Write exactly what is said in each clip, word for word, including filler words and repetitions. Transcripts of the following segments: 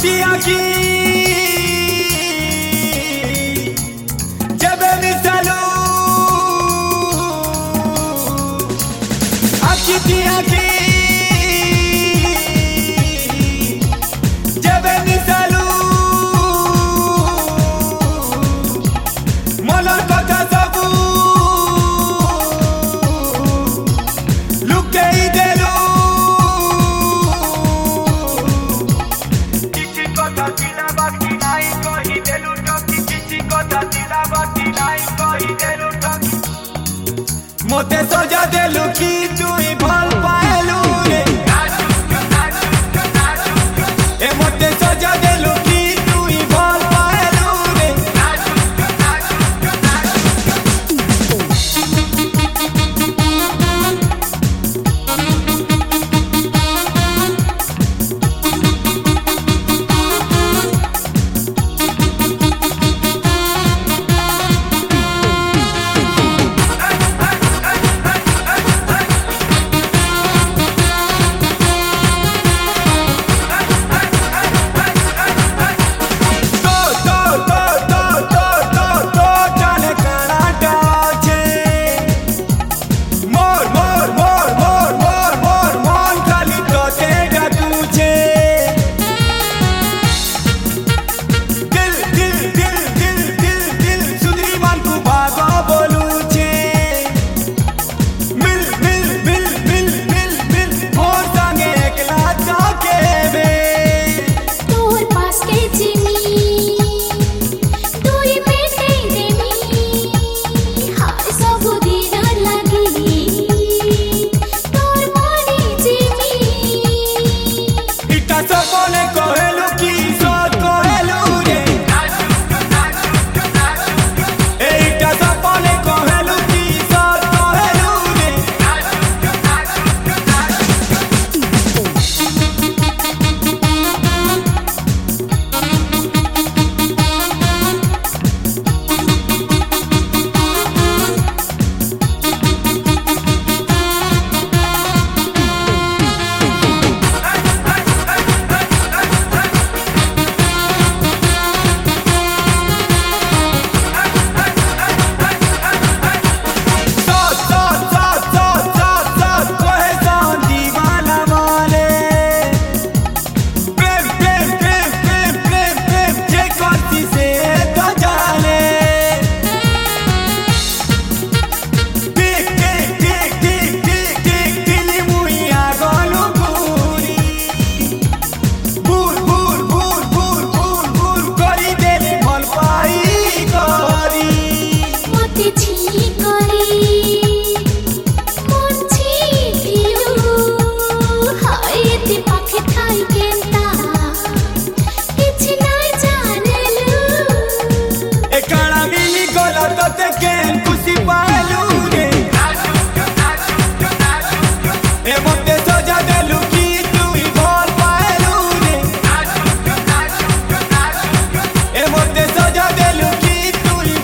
आखी आखी जब मिसालू आखी थी आखी जब मिसालू मलर कथा सबू लुके देलू किसी कथा दिला बाकी नहीं कही देलू टकी किसी कथा दिला बाकी नहीं कही देलू टकी मोते सजा देलू की तू ही भल पाएलू रे ए मोते सजा देलू की तू ही भल पाएलू रे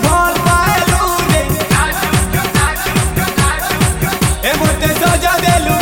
सजा देलू